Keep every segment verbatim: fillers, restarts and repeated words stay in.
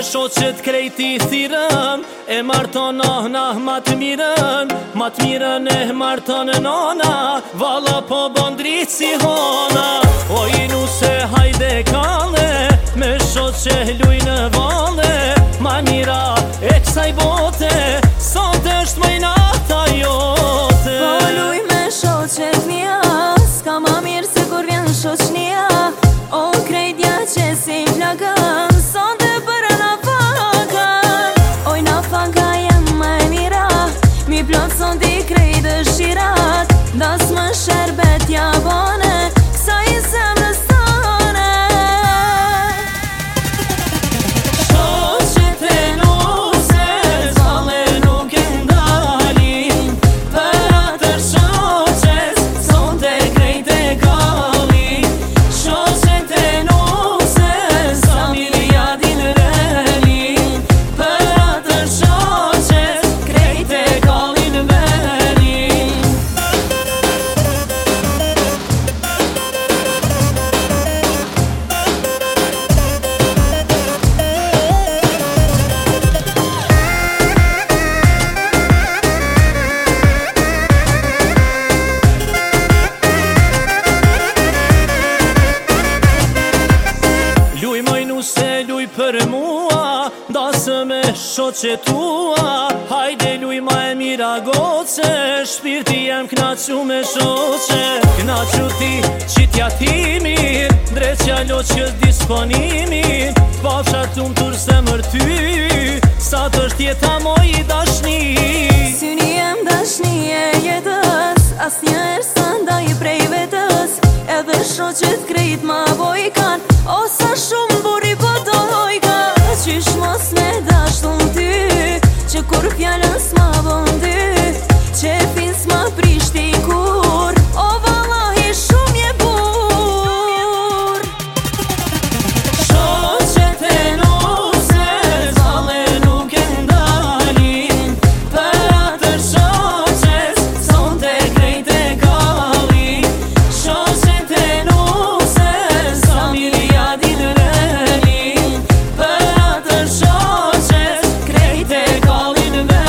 shoqet krejti thirëm, e marton ahna ma të mirën, ma të mirën e marton nona, valla po bon dritë si hona. O inu se hajde kalle, me shoqe luj në valle, manira e kësaj bote, sot është mëjnata jote. Po luj me shoqet mia, s'ka ma mirë se kur vjen shoqnia, o krejtja që si flagën, sot e për na fakën. Oj na faka jem ma e mira, mi plot sot i krejt dëshirat, das më sherbet ja bane, kësa i zemrës tane. Shoqet e nuse, zale nuk e ndalin, për atër shoqes, sot e krejt e kalin. Shoqet e nuse, sa miliardin relin, për atër shoqes, krejt e kalin velin. Luj moj nuse, luj për mua, dasë me shoqet tua, hajde luj ma e mira goce, shpirti jem knaqu me shoqe. Knaqu ti qitja ti mirë, dreqja loqës disponimi, pafsha tu më tur se mër ty, sa të është jeta moj i dashni. Syni jem dashni e jetës, as njerë së ndaj prej vetës, edhe shoqet krejt ma bojkan, o sa shumë buri po dojka. Qysh mos me dashtun ty, që kur fjallën s'ma bëndy, që fin s'ma prishti kur, o vallahi shumë je bur. Shoqet e nuse, zale nuk e ndalin, për atër shoqes, sot e krejt e kalin. Shoqet e nuse, sa miliardin relin, për atër shoqes, krejt e kalin velin.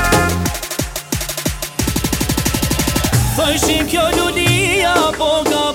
Thojshin kjo lulia, po ka